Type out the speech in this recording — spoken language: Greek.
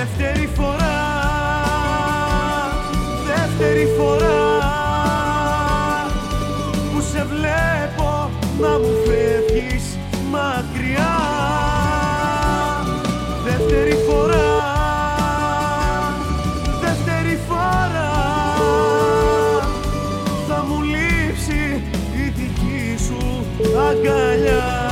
Δεύτερη φορά, δεύτερη φορά που σε βλέπω να μου φεύγεις μακριά. Δεύτερη φορά, δεύτερη φορά θα μου λείψει η δική σου αγκαλιά.